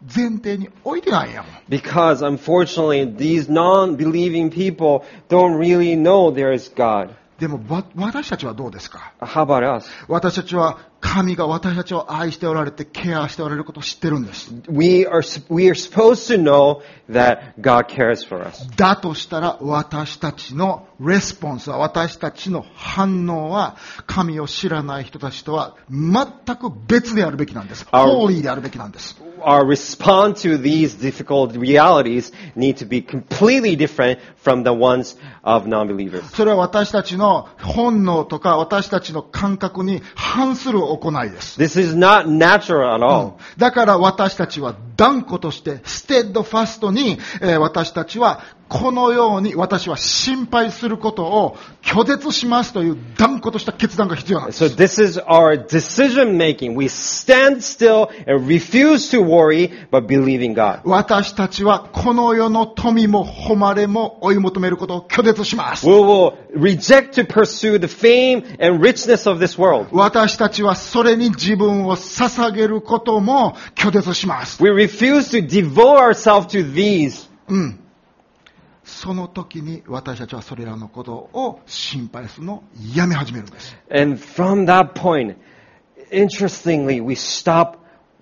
前提に置いてないんやもん。 Because unfortunately, these non-believing people don't really know there is God. でも私たちはどうですか？ How about us? 私たちは神が私たちを愛しておられてケアしておられることを知ってるんです。 We are supposed to know that God cares for us. だとしたら私たちのレスポンスは、私たちの反応は神を知らない人たちとは全く別であるべきなんです。ホーリーであるべきなんです。 Our response to these difficult realities need to be completely different from the ones of non-believers. それは私たちの本能とか私たちの感覚に反する行いです。 This is not natural at all. だから私たちは断固としてステッドファストに、私たちはこのように私は心配することを拒絶しますという断固とした決断が必要なんです。 So this is our decision making. We stand still and refuse to worry, but believe in God. 私たちはこの世の富も誉れも追い求めることを拒絶します。 We will reject to pursue the fame and richness of this world. 私たちはそれに自分を捧げることも拒絶します。 We refuse to devote ourselves to these. その時に私たちはそれらのことを心配するのをやめ始めるんです。 And from that point, interestingly, we start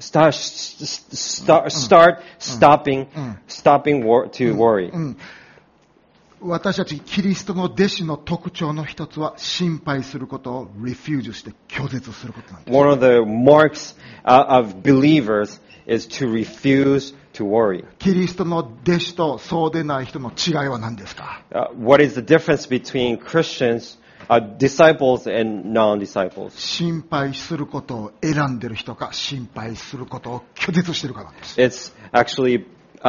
stopping to worry. 私たちキリストの弟子の特徴の一つは心配することを refuse して拒絶することなんです。 One of the marks of believers is to refuse to worry. キリストの弟子とそうでない人の違いは何ですか？ What is the difference between Christians, disciples and non-disciples? 心配することを選んでる人か心配することを拒絶してるかなんです。 It's actually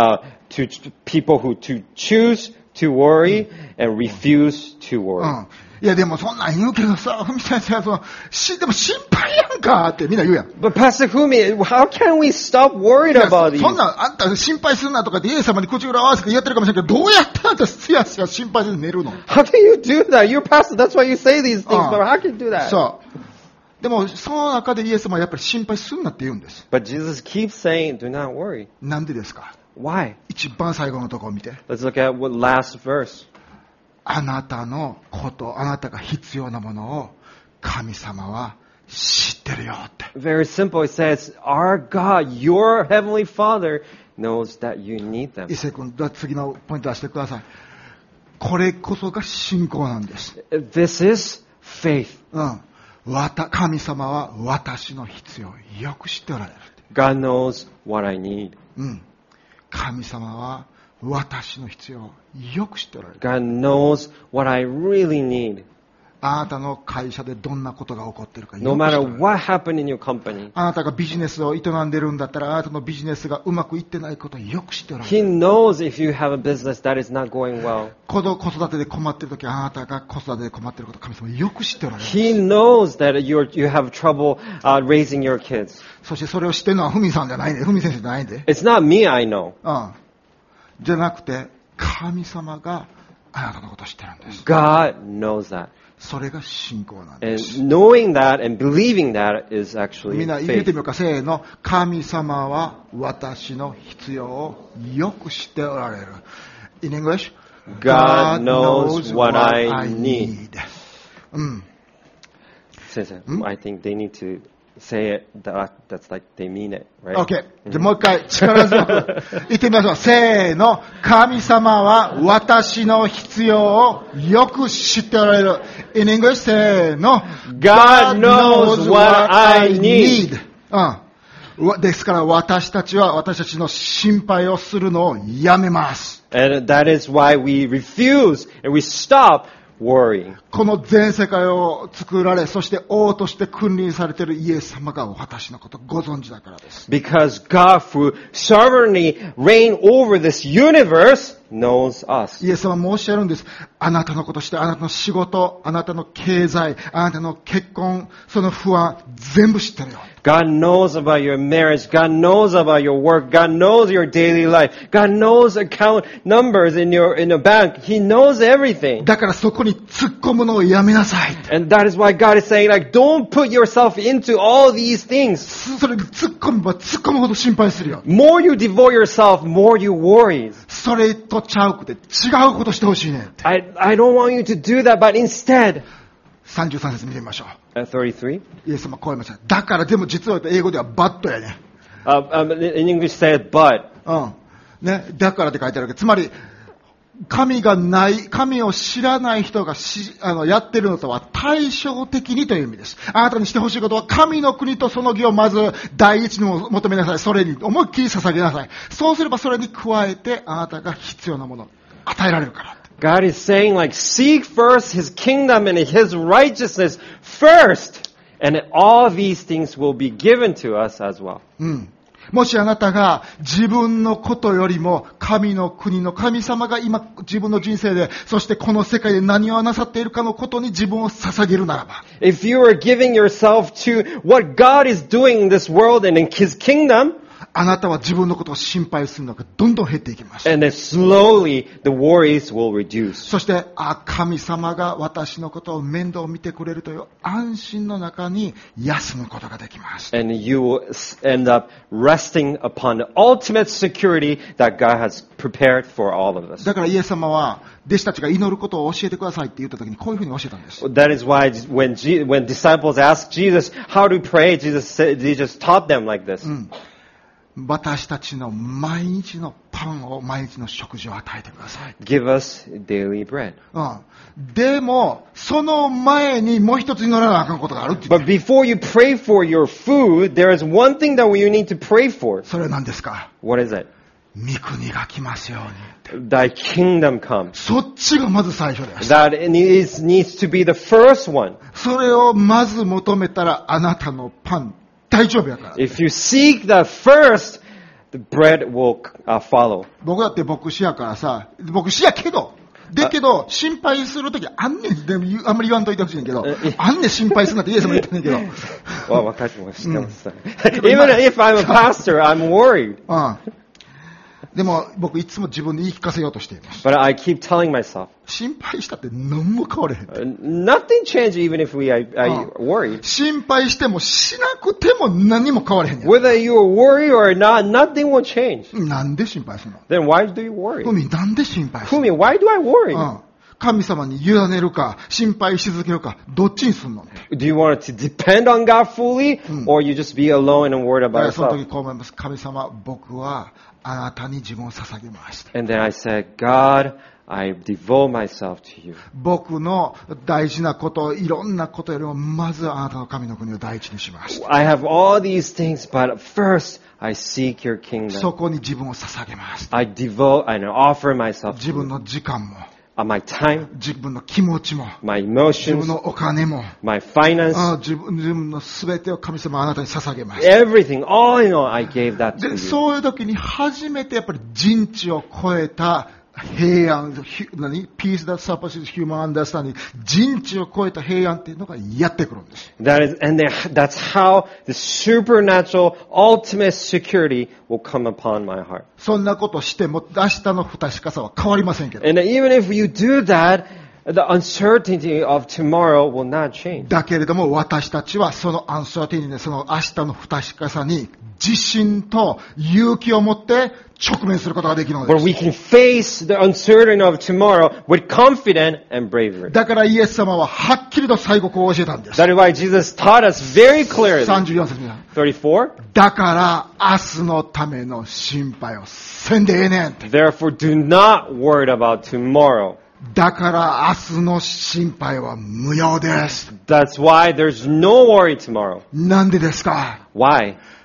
to people who to choose to worry and refuse to worry. いやでもそんなん言うけどさ、ふみ先生はでも心配やんかってみんな言うやん。 But Pastor Fumi, how can we stop worried about these? そんなんあんた心配するなとかでイエス様に口裏合わせてやってるかもしれないけど、どうやってあんたすやすや心配で寝るの？ How can you do that? You're pastor, that's why you say these things, but how can you do that? そう。でもその中でイエス様はやっぱり心配するなって言うんです。 But Jesus keeps saying, do not worry. なんでですか？ Why? 一番最後のところを見て。 Let's look at what last verse. あなたのこと、あなたが必要なものを神様は知ってるよって。 Very simple. It says, our God, your heavenly Father, knows that you need them. 伊勢君、次のポイント出してください。これこそが信仰なんです。 This is faith. 神様は私の必要をよく知っておられる。 God knows what I need. 神様は私の必要をよく知っておられる。 God knows what I really need. あなたの会社でどんなことが起こっているかよく知 No っておられ matter る。 what happened in your company. あなたがビジネスを営んでるんだったら、あなたのビジネスがうまくいってないことをよく知っておられ He る。 knows if you have a business that is not going well. 子育てで困っているとき、あなたが子育てで困っていることを神様はよく知っておられる。 He knows that you have trouble raising your kids. そしてそれを知ってるのはふみさんじゃないね。ふみ先生じゃないんで。 It's not me, I know. じゃなくて、神様があなたのことを知ってるんです。 God knows that. それが信仰なんです。 And knowing that and believing that is actually みんな言ってみ faith. ようか。せーの。神様は私の必要をよく知っておられる。In English? God knows what I need. 先生、I think they need to say it that's like they mean it, right? OK。じゃあもう一回力強く言ってみましょう。せーの。神様は私の必要をよく知っておられる。In English? せーの。 God knows what I need. ですから私たちは私たちの心配をするのをやめます。 And that is why we refuse and we stop worrying. この全世界を作られ、そして王として君臨されているイエス様が私のことをご存知だからです。 Because God, who sovereignly reign over this universe, knows us. イエス様もおっしゃるんです。あなたのことして、あなたの仕事、あなたの経済、あなたの結婚、その不安、全部知ってるよ。 God knows about your marriage. God knows about your work. God knows your daily life. God knows account numbers in a bank. He knows everything. だからそこに突っ込むのをやめなさい。 And that is why God is saying, like, don't put yourself into all these things. それに突っ込めば突っ込むほど心配するよ。 More you devote yourself, more you worry. それとちゃうくて違うことしてほしいね。 I don't want you to do that, but instead, 33節見てみましょう。 33. イエス様こう言いました。だからでも実は英語ではバットやね。 In English said, but. ね。だからって書いてあるけど、つまり、神がない、神を知らない人がやってるのとは対照的にという意味です。あなたにしてほしいことは神の国とその義をまず第一に求めなさい。それに思いっきり捧げなさい。そうすればそれに加えてあなたが必要なものを与えられるから。 God is saying, like, seek first His kingdom and His righteousness first, and all these things will be given to us as well. もしあなたが自分のことよりも神の国の神様が今自分の人生で、そしてこの世界で何をなさっているかのことに自分を捧げるならば。 If you are giving yourself to what God is doing in this world and in His kingdom, あなたは自分のことを心配するのがどんどん減っていきます。 and then slowly the worries will reduce. そして、神様が私のことを面倒を見てくれるという安心の中に休むことができます。 And you will end up resting upon the ultimate security that God has prepared for all of us. だからイエス様は弟子たちが祈ることを教えてくださいって言った時にこういうふうに教えたんです。 That is why when disciples asked Jesus how to pray, Jesus taught them like this. 私たちの毎日のパンを、毎日の食事を与えてください。 Give us daily bread. でも、その前にもう一つ祈らなあかんことがあるって言って。 But before you pray for your food, there is one thing that you need to pray for. それは何ですか？ What is it? 御国が来ますように。 Thy kingdom come. そっちがまず最初です。 That needs to be the first one. それをまず求めたら、あなたのパン、大丈夫やから。 If you seek that first, the bread will follow. 僕だって牧師やからさ、牧師やけど、心配するときあんねん。でもあんまり言わんといてほしいんけど、あんねん心配するなってイエスも言ってんねんけど。 わかりました。Even if I'm a pastor, I'm worried. でも僕いつも自分で言い聞かせようとしています。 But I keep telling myself. 心配したって何も変われへん。 Nothing changes even if I worry. 心配してもしなくても何も変われへん。 Whether you worry or not, nothing will change. なんで心配するの？ Then why do you worry? ふみ、なんで心配するの？ Fumi, why do I worry? 神様に委ねるか、心配し続けるか、どっちにするの？ Do you want to depend on God fully, or you just be alone and worried about その yourself? 時こう思います。神様、僕はあなたに自分を捧げます。 And then I said, God, I devote myself to you. 僕の大事なこと、いろんなことよりも、まずあなたの神の国を第一にします。 I have all these things, but first I seek your そ kingdom. こに自分を捧げます。 I devote and offer myself 自 to 分 you. の時間も、 My time, 自分の気持ちも、 my 自分 emotions, のお金も、 my finance, 自分のすべてを神様あなたに捧げます。 everything, all in all, I gave that to で、 you. そういう時に初めてやっぱり人知を超えた平安、peace that surpasses human understanding、人知を超えた平安っていうのがやってくるんです。 That's how the supernatural ultimate security will come upon my heart. そんなことしても明日の不確かさは変わりませんけど。 And even if you do that, the uncertainty of tomorrow will not change. だけれども私たちはそのアンサーティニー、その明日の不確かさに自信と勇気を持って直面することができるので Where す。 we can face the uncertainty of tomorrow with confidence and bravery. だからイエス様ははっきりと最後こう教えたんです。 That is why Jesus taught us very clearly. 34節皆さん。 34. だから明日のための心配をせんでええねんって。 Therefore, do not worry about tomorrow. だから明日の心配は無用です。 That's why there's no worry tomorrow. なんでですか？ Why?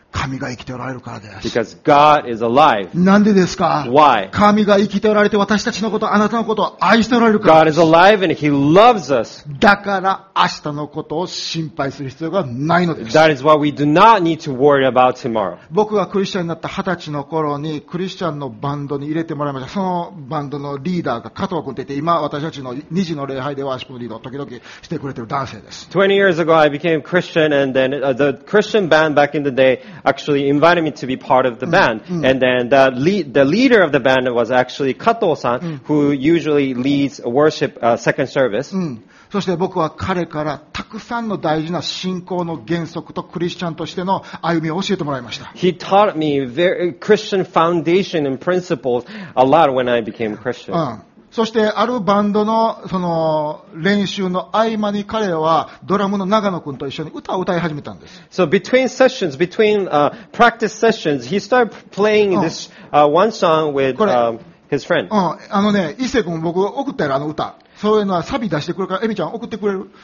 神が生きておられるからです。 Because God is alive. なんでですか？ Why? 神が生きておられて私たちのこと、あなたのことを愛しておられるから God で is す。 alive and He loves us. だから明日のことを心配する必要がないのです。 That is why we do not need to worry about tomorrow. 僕がクリスチャンになった20歳の頃にクリスチャンのバンドに入れてもらいました。そのバンドのリーダーが加藤君といって、今私たちの2時の礼拝でワーシップのリードを時々してくれている男性です。 20 years ago, I became Christian, and then the Christian band back in the day actually invited me to be part of the band. And then the leader of the band was actually Kato-san, who usually leads worship second service. そして僕は彼からたくさんの大事な信仰の原則とクリスチャンとしての歩みを教えてもらいました。 He taught me Christian foundation and principles a lot when I became Christian. そしてあるバンドのその練習の合間に彼はドラムの長野くんと一緒に歌を歌い始めたんです。 So between sessions, between practice sessions, he started playing this one song with his friend. 伊勢くん僕送ったやろ、あの歌。そういうのはサビ出してくれるから、エミちゃん送ってくれる？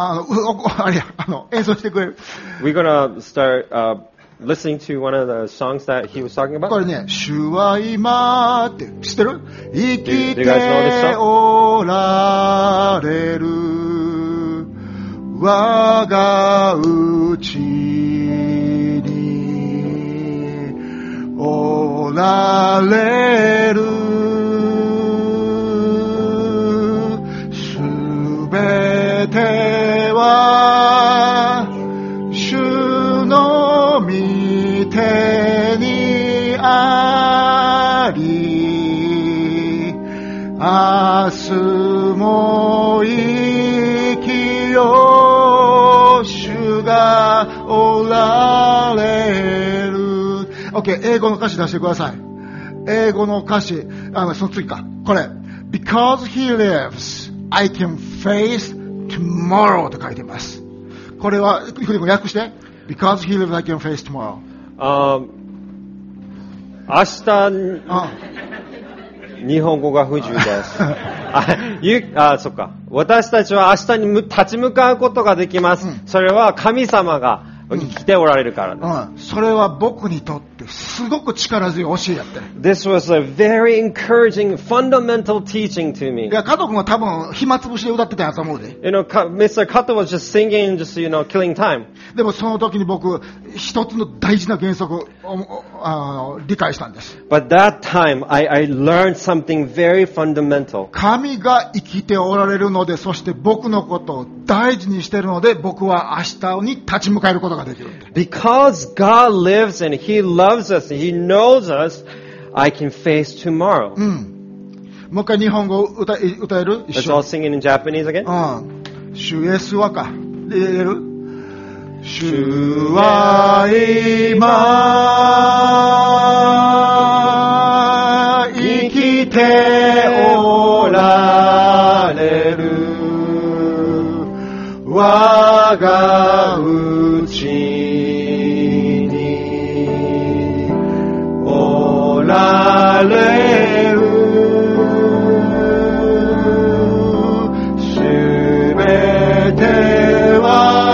演奏してくれる？ We're gonna start listening to one of the songs that he was talking about. これね、主は今って知ってる？生き Do you て guys know this song? おられる我がうちにおられるすべては主の御手にあり明日も生きよう主がおられる。 OK、 英語の歌詞出してください。英語の歌詞、その次か。これ Because he lives I can face tomorrow と書いてます。これはいくでも訳して Because he lives I can face tomorrow。 明日日本語が不自由です。そっか。私たちは明日に立ち向かうことができます。それは神様が生きておられるからです。 それは僕にとってすごく力強い教えやってる。 This was a very encouraging, fundamental teaching to me. いや、加藤君は多分暇つぶしで歌ってたんやと思うで。 You know, Mr. Kato was just singing, just, killing time. でもその時に僕、一つの大事な原則を理解したんです。 But that time, I learned something very fundamental. 神が生きておられるので、そして僕のことを大事にしているので、僕は明日に立ち向かえることができる。 Because God lives and He loves us and He knows us, I can face tomorrow. もう一回日本語歌える？ Let's all sing it in Japanese again. 主イエスはか。で言える？主は今生きておられる我がうちにおられるすべては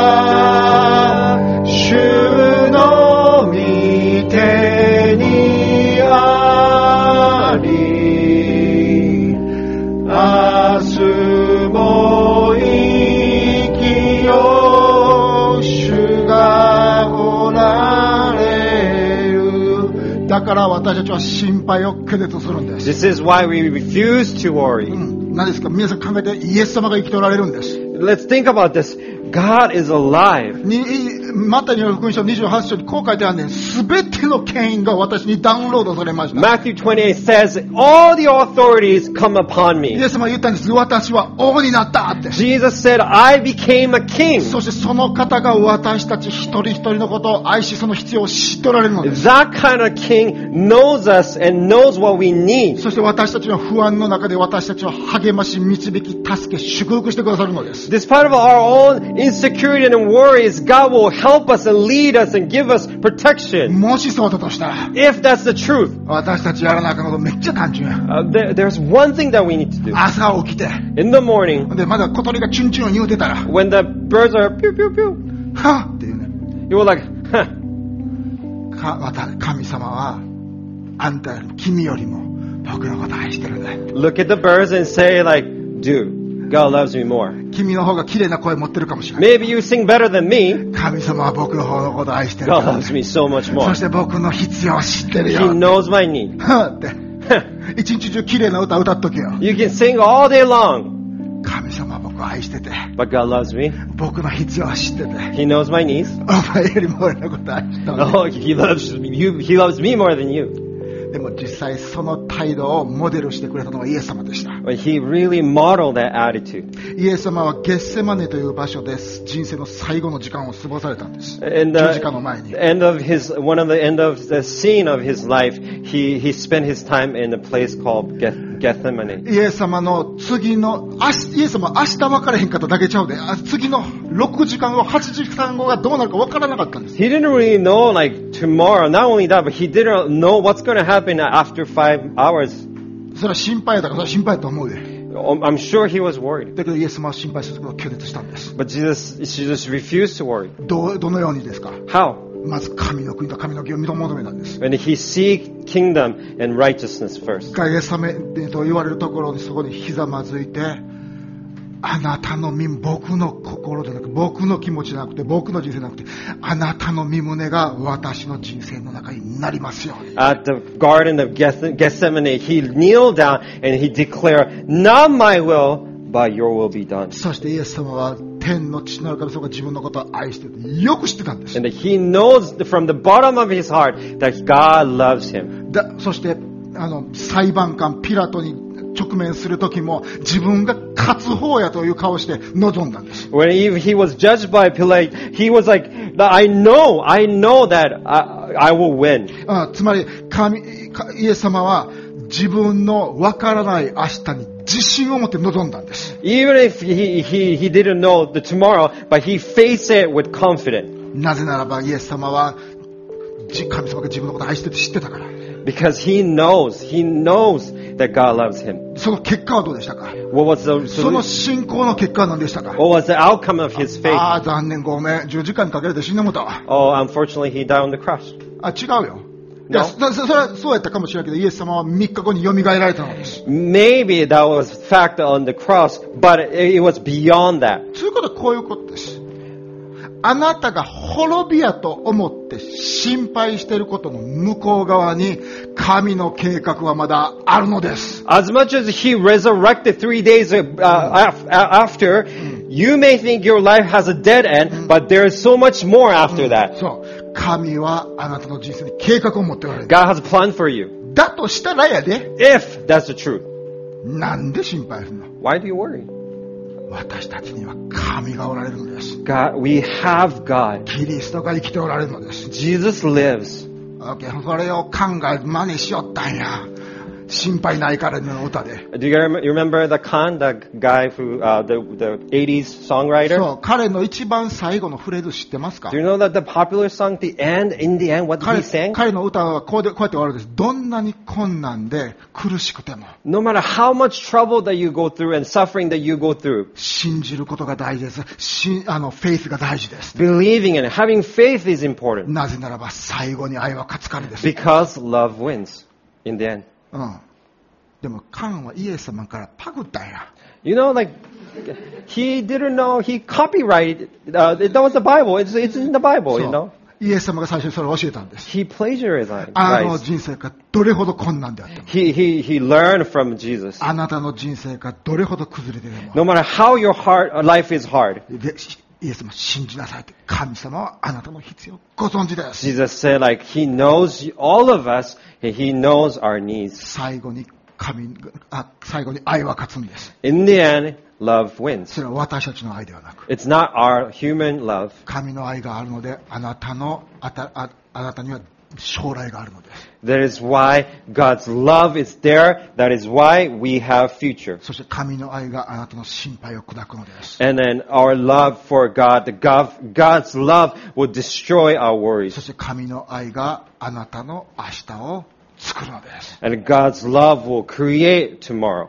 主の御手にあり明日も生きよう主がおられる。だから私たちは心配を拒絶するんです。 This is why we refuse to worry. 何ですか？皆さん考えて、イエス様が生きておられるんです。 Let's think about this. God is alive. マタイの福音書28章にこう書いてあるんです。すべての権威が私にダウンロードされました。 Matthew 28 says, all the authorities come upon イ me. エス様は言ったんです。私は王になったって。 Jesus said, I became a king. そしてその方が私たち一人一人のことを愛し、その必要を知っておられるのです。 That kind of king knows us and knows what we need. そして私たちの不安の中で私たちを励まし、導き、助け、祝福してくださるのです。 Despite of our own insecurity and worries, God will help us and lead us and give us protection. もしそうだとしたら、 If that's the truth, 私たちやらなあかんことめっちゃ単純や。 there's one thing that we need to do. 朝起きて、 In the morning, でまだ小鳥がチュンチュン言うてたら、 when the birds are pew pew pew, はっって言うね。 you will like, huh. 神様はあんたよりも君よりも僕のことを愛してるね。 Look at the birds and say like, dude, God loves me more. 君の方が綺麗な声持ってるかもしれない。 Maybe you sing better than me. 神様は僕の方のことを愛してるか God ら、 loves me so much そ more. して僕の必要を知ってる He よ knows my need. って一日中綺麗な歌歌っとけよ。 You can sing all day long, 神様は僕を愛してて、 but God loves me. 僕の必要を知ってて、 He knows my needs. お前よりも俺のことを愛してる。 Oh, He loves me more than you. でも実際その態度をモデルしてくれたのはイエス様でした。 But He really modeled that attitude. イエス様はゲッセマネという場所で人生の最後の時間を過ごされたんです。 And 十字架の前に。 end of one of the end of the scene of his life, he spent his time in a place called Gethsemane. イエス様の次の、イエス様は明日分からへんかっただけちゃうで、次の6時間後、8時間後がどうなるか分からなかったんです。 He didn't really know like tomorrow. Not only that, but he didn't know what's going to happen after 5 hours. それは心配だから、それは心配だと思うで。 I'm sure he was worried. だけどイエス様は心配することを拒絶したんです。 But Jesus refused to worry. どのようにですか？ How? まず神の国と神の義を求めたんです。 When he seek kingdom and righteousness first. ゲッセマネと言われるところにそこにひざまずいて、あなたの僕の心じゃなくて、僕の気持ちじゃなくて、僕の人生じゃなくて、あなたの身胸が私の人生の中になりますように。 At the Garden of Gethsemane, he kneeled down and he declared, "Not my will, but your will be done." そしてイエス様は天の父なる神様が自分のことを愛しているよく知ってたんです。 And he knows from the bottom of his heart that God loves him. そして裁判官ピラトに直面する時も自分が勝つ方やという顔をして臨んだんです。 When he was judged by Pilate, he was like, I know that I will win. つまりイエス様は自分のわからない明日に自信を持って臨んだんです。 Even if he didn't know the tomorrow, but he faced it with confidence. なぜならばイエス様は神様が自分のことを愛してて知ってたから。 Because he knows that God loves him. その結果はどうでしたか？ What was その信仰の結果は何でしたか？ what was the outcome of his faith? 残念ごめん、十字架にかけられて死んでもたわ。 Oh, unfortunately, he died on the cross. 違うよ。いや、それはそうやったかもしれないけど、イエス様は3日後に蘇られたのです。 Maybe that was fact on the cross, but it was beyond that. そういうことはこういうことです。あなたが滅びやと思って心配していることの向こう側に神の計画はまだあるのです。 As much as he resurrected 3 days after, you may think your life has a dead end, but there is so much more after that. そう。神はあなたの人生に計画を持っておられる。 God has a plan for you. だとしたらやで。 If that's the truth, なんで心配するの？ why do you worry? 私たちには神がおられるのです。 We have God. キリストが生きておられるのです。 Jesus lives. それを考え、真似しよったんや。心配ないからの歌で。 Do you remember the Khan, the guy who, the 80s songwriter? そう、彼の一番最後のフレーズ知ってますか？ Do you know that the popular song, in the end, what he sang? 彼の歌はこうやって終わるんです。どんなに困難で苦しくても。 No matter how much trouble that you go through and suffering that you go through. 信じることが大事です。フェイスが大事です。 Believing and having faith is important. なぜならば最後に愛は勝つからです。 Because love wins in the end. でもカンはイエス様からパクったんや。 You know, like, he didn't know, he copyrighted, that was the Bible, it's in the Bible, you know. イエス様が最初にそれを教えたんです。 He plagiarized. あの人生がどれほど困難であっても。 He learned from Jesus. あなたの人生がどれほど崩れてでも。 No matter how your life is hard. イエス様信じなさいって。神様はあなたの必要をご存知です。 Jesus said, like, he knows all of us, and he knows our needs. 最後に愛は勝つんです。 In the end, love wins. それは私たちの愛ではなく。 It's not our human love. 神の愛があるので、あなたには将来があるのです。 That is why God's love is there. That is why we have future. そして神の愛があなたの心配を砕くのです。 And then our love for God's love will destroy our そ worries. して神の愛があなたの明日を作るのです。 And God's love will create tomorrow.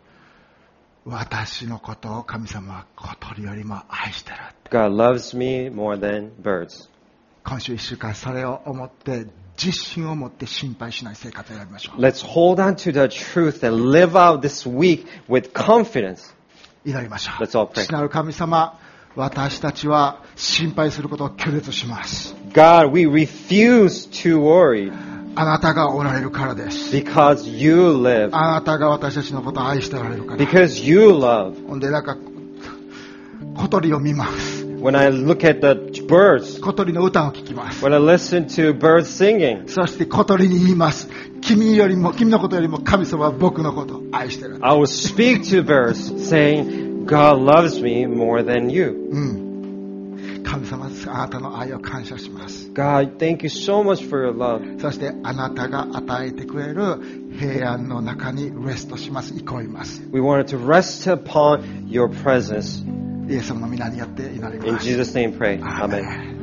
私のことを神様は小鳥よりも愛してる。 God loves me more than birds. 今週1週間それを思って自信を持って心配しない生活を選びましょう。 Let's hold on to the truth and live out this week with confidence. 祈りましょう。 Let's all pray. 父なる神様、私たちは心配することを拒絶します。 God, we refuse to worry あなたがおられるからです。 because you live, あなたが私たちのことを愛しておられるから。 because you love. ほんで小鳥を見ます。 When I look at the birds, 小鳥の歌を聞きます。 when I listen to birds singing, そして小鳥に言います。君のことよりも神様は僕のことを愛してる。 I will speak to birds saying, God loves me more than you. 神様、あなたの愛を感謝します。 God, thank you so much for your love. そしてあなたが与えてくれる平安の中にレストします。憩います。 We wanted to rest upon your presence. イエス様の皆によって祈り In ます。 Jesus' name pray. アーメン Amen.